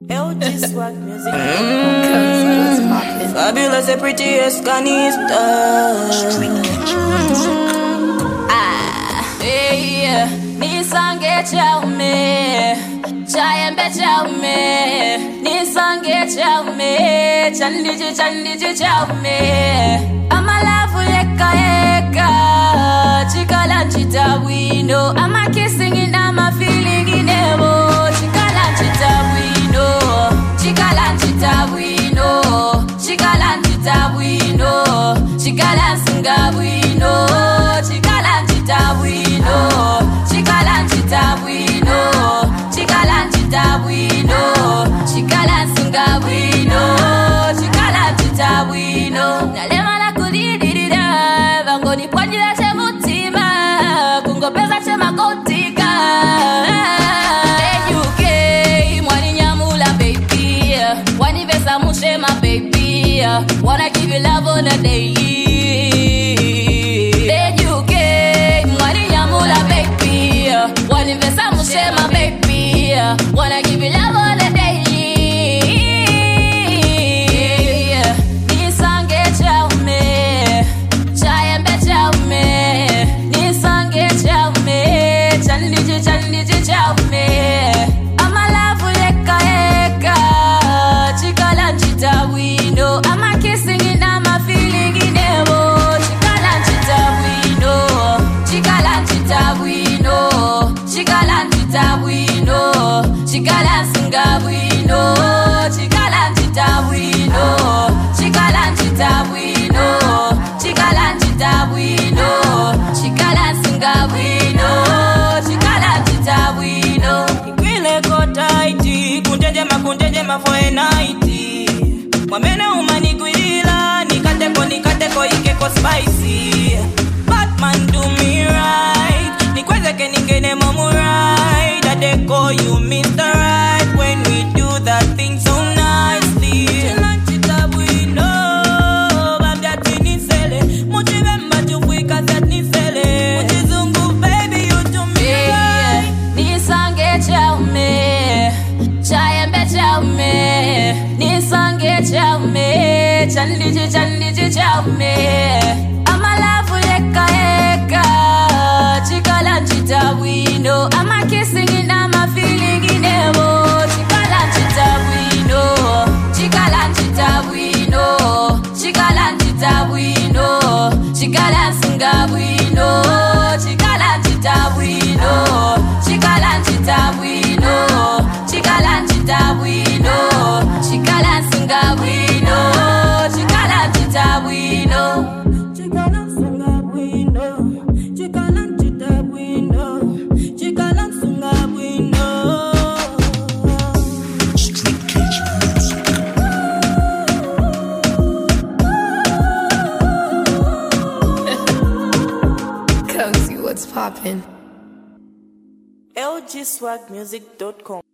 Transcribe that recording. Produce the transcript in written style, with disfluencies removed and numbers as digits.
LG Swag Music. Fabulous and prettiest canista. Hey, nisange chaume, chayembe chaume, nisange chaume, chandiji chaume. Amalavu yeka, chikala chitabwino. Ama kissing in ama feeling in evo, chikala chitabwino, chikala chitabwino, chikala chitabwino, chikala singabwino, chikala chitabwino, chikala chitabwino, chikala chitabwino, chikala singabwino, chikala chitabwino. Nalema la kudidirira, vangoni pwajila che mutima, kungopeza che makotika. UK, mwani nyamula baby, wani vesa mushema baby, wanna give you love on a daily. Wanna invest some mushema baby, wanna give you love on a daily. Nisange chaume, chayembe chaume, nisange chaume, chandiji chaume. Amalavu yeka, chikala chitabwino. Ama kissing in ama feeling in evo, chikala chitabwino, chikala chitabwino. Chikala chitabwino, chikala singabwino, chikala chitabwino, chikala chitabwino, chikala chitabwino, chikala singabwino, chikala chitabwino. Ikwile ko tighty, kunjejema for a nighty. Mwamene umanikwilila, nikateko ikeko spicy. Batman do me right, nikwezeke ningene momurai. That they call you Mr. Right when we do that thing so nicely. Chilanchitabwino, babdati nisele, muchibemba chufwika that nisele. Muchizungu baby you do me right. Nisange chaume, chayembe chaume, nisange chaume, chandiji chaume. Amalavu yeka, chikala chitabwino. Ama kissing in ama feeling in evo, chikala chitabwino, chikala chitabwino, chikala chitabwino, chikala singabwino, chikala chitabwino, chikala chitabwino, chikala chitabwino, chikala singabwino, chikala chitabwino. Chikala singabwino, chikala chitabwino, chikala singabwino. Street Cage Music. Come see what's poppin'. LGSwagmusic.com